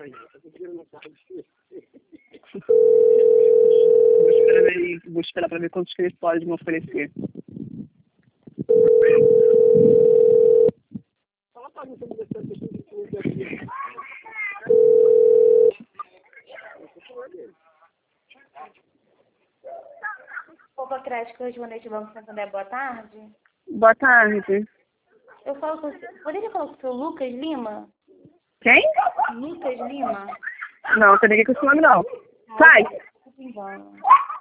Vou esperar para ver quantos que eles podem me oferecer. Poupa Crédito, correspondente Banco Santander, boa tarde. Boa tarde. Eu falo com você. Poderia falar com o seu Lucas Lima? Quem? Lucas Lima? Não, tem ninguém com esse nome não. Sai! Tá bom.